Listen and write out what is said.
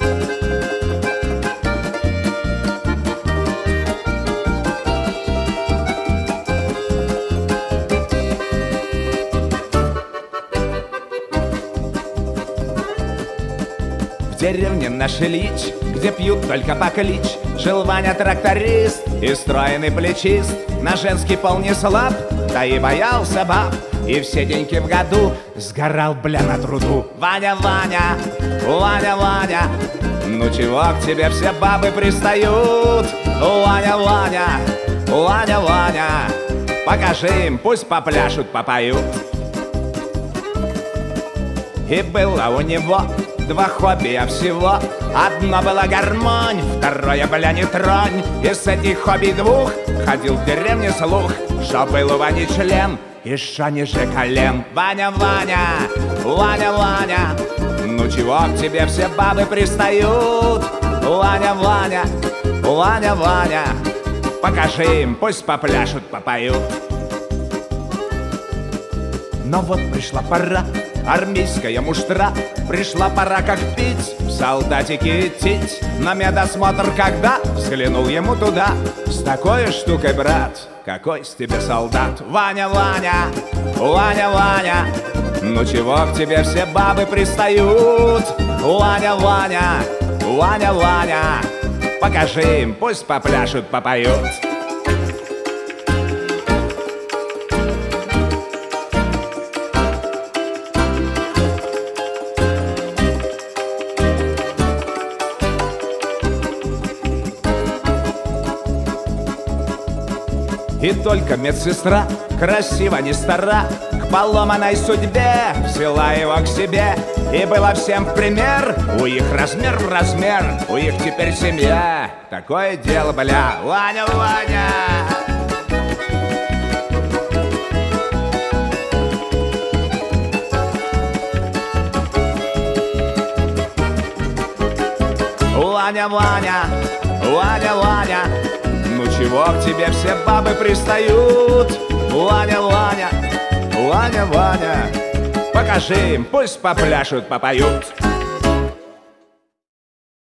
В деревне Нашелич, где пьют только по клич, жил Ваня тракторист и стройный плечист. На женский пол не слаб, да и боялся баб, и все деньги в году сгорал, бля, на труду. Ваня, Ваня, Ваня, Ваня, ну чего к тебе все бабы пристают? Ваня, Ваня, Ваня, Ваня, покажи им, пусть попляшут, попоют. И было у него два хобби всего. Одно было гармонь, второе, бля, не тронь. И с этих хобби двух ходил в деревне слух, что был у Вани член и шо ниже колен. Ваня, Ваня, Ваня, Ваня, ну чего к тебе все бабы пристают? Ваня, Ваня, Ваня, Ваня, покажи им, пусть попляшут, попоют. Но вот пришла пора, армейская муштра. Пришла пора, как пить, в солдатике идти. На медосмотр когда взглянул ему туда, с такой штукой, брат, какой с тебя солдат. Ваня, Ваня, Ваня, Ваня, ну чего к тебе все бабы пристают? Ваня, Ваня, Ваня, Ваня, покажи им, пусть попляшут, попоют. И только медсестра, красиво не стара, к поломанной судьбе взяла его к себе. И было всем в пример, у их размер, у их теперь семья. Такое дело, бля, Ваня, Ваня. Ваня, Ваня, Ваня, Ваня, ну чего к тебе все бабы пристают? Ваня, Ваня, Ваня, Ваня, покажи им, пусть попляшут, попоют.